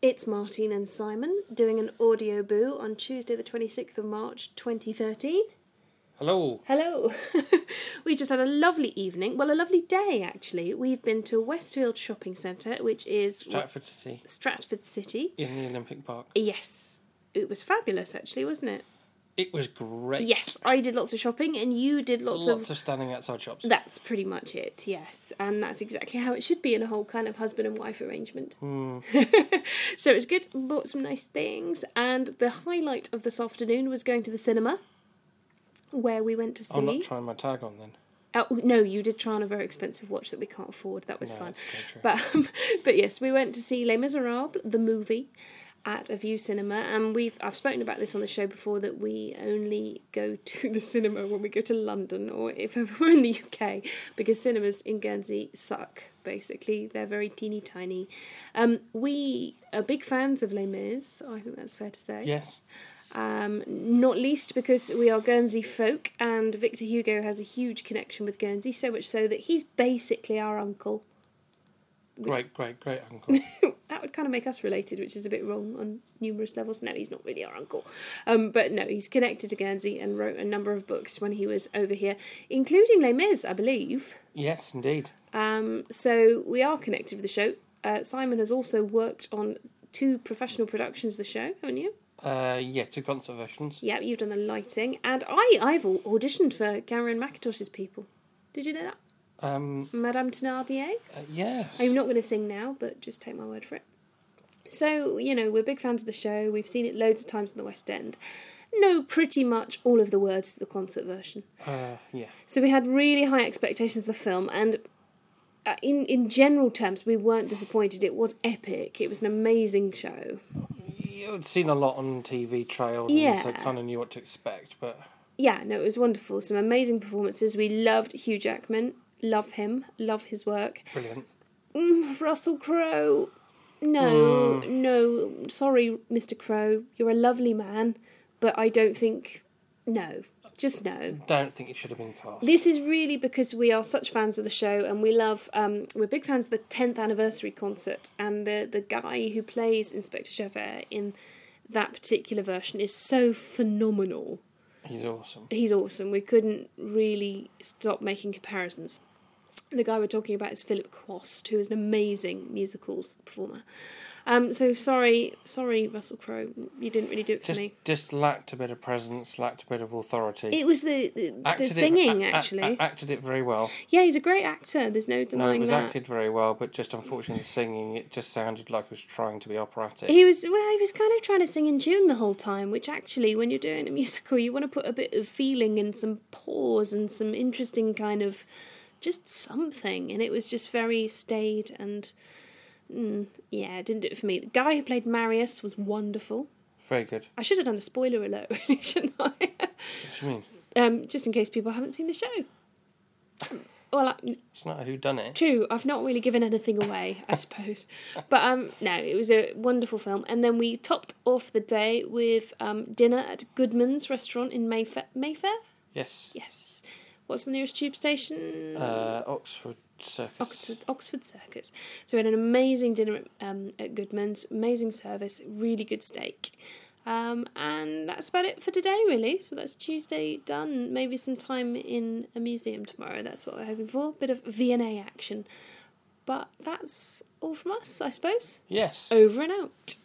It's Martine and Simon doing an audio boo on Tuesday the 26th of March 2013. Hello. Hello. We just had a lovely evening, well a lovely day actually. We've been to Westfield Shopping Centre, which is... Stratford City. In the Olympic Park. Yes. It was fabulous actually, wasn't it? It was great. Yes, I did lots of shopping and you did lots of standing outside shops. That's pretty much it, yes. And that's exactly how it should be in a whole kind of husband and wife arrangement. So it was good, bought some nice things, and the highlight of this afternoon was going to the cinema, where we went to see... I'm not trying my tag on then. Oh, no, you did try on a very expensive watch that we can't afford. That was fun. That's true. But yes, we went to see Les Miserables, the movie, at a View Cinema, and I've spoken about this on the show before, that we only go to the cinema when we go to London or if ever we're in the UK, because cinemas in Guernsey suck, basically. They're very teeny tiny. We are big fans of Les Mis, I think that's fair to say. Yes. Not least because we are Guernsey folk, and Victor Hugo has a huge connection with Guernsey, so much so that he's basically our uncle. Great uncle. That would kind of make us related, which is a bit wrong on numerous levels. No, he's not really our uncle. But no, he's connected to Guernsey and wrote a number of books when he was over here, including Les Mis, I believe. Yes, indeed. So we are connected with the show. Simon has also worked on 2 professional productions of the show, haven't you? 2 concert versions. Yeah, you've done the lighting. And I've auditioned for Cameron Mackintosh's people. Did you know that? Madame Thénardier? Yes. I'm not going to sing now, but just take my word for it. So, we're big fans of the show. We've seen it loads of times in the West End. Know pretty much all of the words to the concert version. Yeah. So we had really high expectations of the film, and in general terms, we weren't disappointed. It was epic. It was an amazing show. You'd seen a lot on TV trails, yeah. So kind of knew what to expect, but... Yeah, no, it was wonderful. Some amazing performances. We loved Hugh Jackman. Love him. Love his work. Brilliant. Russell Crowe. No. Sorry, Mr. Crowe. You're a lovely man, but I don't think... No. Just no. Don't think it should have been cast. This is really because we are such fans of the show, and we love... we're big fans of the 10th anniversary concert, and the guy who plays Inspector Javert in that particular version is so phenomenal. He's awesome. We couldn't really stop making comparisons. The guy we're talking about is Philip Quast, who is an amazing musicals performer. So sorry, Russell Crowe, you didn't really do it for me. Just lacked a bit of presence, lacked a bit of authority. It was the singing, actually. Acted it very well. Yeah, he's a great actor, there's no denying that. No, it was acted very well, but just unfortunately the singing, it just sounded like it was trying to be operatic. He was kind of trying to sing in tune the whole time, which actually, when you're doing a musical, you want to put a bit of feeling and some pause and some interesting kind of just something, and it was just very staid and... it didn't do it for me. The guy who played Marius was wonderful. Very good. I should have done a spoiler alert, really, shouldn't I? What do you mean? Just in case people haven't seen the show. Well, it's not a whodunit. True, I've not really given anything away, I suppose. But no, it was a wonderful film. And then we topped off the day with dinner at Goodman's restaurant in Mayfair. Mayfair? Yes. Yes. What's the nearest tube station? Oxford Circus. Oxford Circus. So we had an amazing dinner at Goodman's, amazing service, really good steak. And that's about it for today, really. So that's Tuesday done. Maybe some time in a museum tomorrow. That's what we're hoping for. Bit of V&A action. But that's all from us, I suppose. Yes. Over and out.